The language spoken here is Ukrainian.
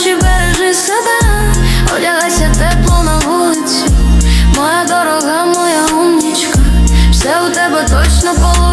ночі бережи себе, одягайся тепло на вулицю, моя дорога, моя умнічка, все у тебе точно получиться.